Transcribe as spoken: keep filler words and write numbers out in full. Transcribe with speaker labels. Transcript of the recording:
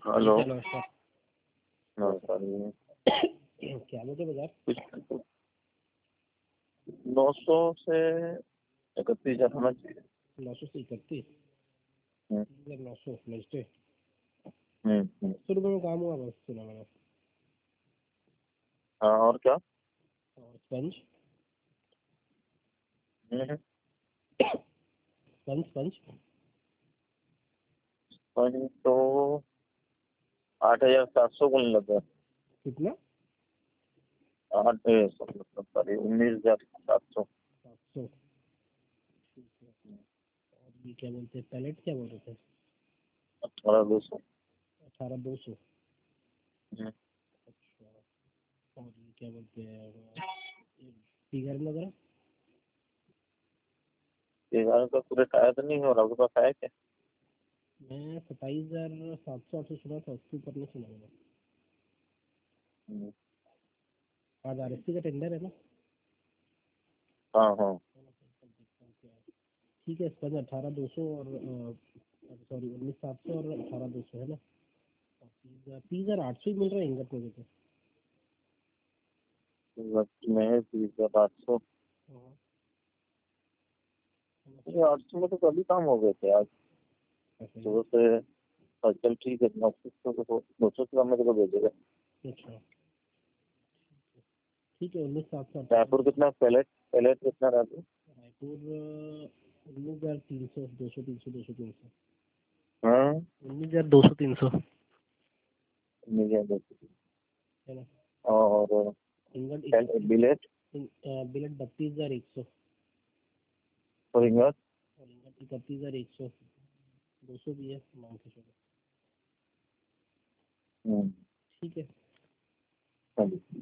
Speaker 1: Hello
Speaker 2: जी नमस्कार।
Speaker 1: नमस्कार जी।
Speaker 2: क्या बोलते बाजार?
Speaker 1: कुछ नौ सौ से इकतीस हजार होना चाहिए।
Speaker 2: नौ सौ से इकतीस
Speaker 1: हम्म,
Speaker 2: मतलब नौ सौ नेक्स्ट
Speaker 1: हम्म, हम्म।
Speaker 2: सौ रुपये में काम हुआ बस, सुना मैंने।
Speaker 1: हाँ, और क्या?
Speaker 2: और स्पंज
Speaker 1: हम्म,
Speaker 2: स्पंज स्पंज
Speaker 1: पर तो आठ हजार सात सौ को लगा।
Speaker 2: कितना?
Speaker 1: आठ सौ मतलब सॉरी उन्नीस हजार सात सौ।
Speaker 2: सात सौ। ठीक है। और ये क्या बोलते हैं, पैलेट क्या बोल रहे थे?
Speaker 1: अठारह दो सौ।
Speaker 2: अठारह दो सौ।
Speaker 1: हम्म,
Speaker 2: अच्छा। और ये क्या बोलते हैं, फिगर वगैरह?
Speaker 1: ये गाने का पूरे टायर तो नहीं हो रहा, आपके पास है क्या?
Speaker 2: मैं सत्ताईस हजार सात सौ आठ सौ सुना था, उसके ऊपर नहीं सुना मैंने।
Speaker 1: हम्म,
Speaker 2: आज आर एस सी का टेंडर है ना?
Speaker 1: हाँ हाँ।
Speaker 2: ठीक है, स्पंज अठारह दो सौ और सॉरी उन्नीस सात सौ और अठारह दो सौ है ना? तीस हजार आठ सौ ही मिल रहा है इंगत में तो।
Speaker 1: वक्त में बीस हजार आठ सौ। ये आठ सौ में तो कभी काम हो गए थे आज सुबह से। हाँ, चल ठीक है। नौ सौ को दो सौ किलोमीटर को भेजेगा।
Speaker 2: अच्छा ठीक है, उन्नीस सात सौ
Speaker 1: रायपुर
Speaker 2: अठारह।
Speaker 1: कितना पैलेट पैलेट कितना रायपुर?
Speaker 2: रायपुर उन्नीस हजार तीन सौ दो सौ तीन सौ दो सौ तीन सौ
Speaker 1: हाँ,
Speaker 2: उन्नीस हजार दो सौ तीन सौ
Speaker 1: मिल जाएगा।
Speaker 2: है ना?
Speaker 1: और
Speaker 2: इंगट
Speaker 1: बिलेट
Speaker 2: इकतीस, बिलेट बत्तीस हजार एक सौ
Speaker 1: और इंगत।
Speaker 2: और इंगट इकतीस हजार एक सौ दो सौ भी है मान के चलो।
Speaker 1: हम्म,
Speaker 2: ठीक है।
Speaker 1: हाँ जी।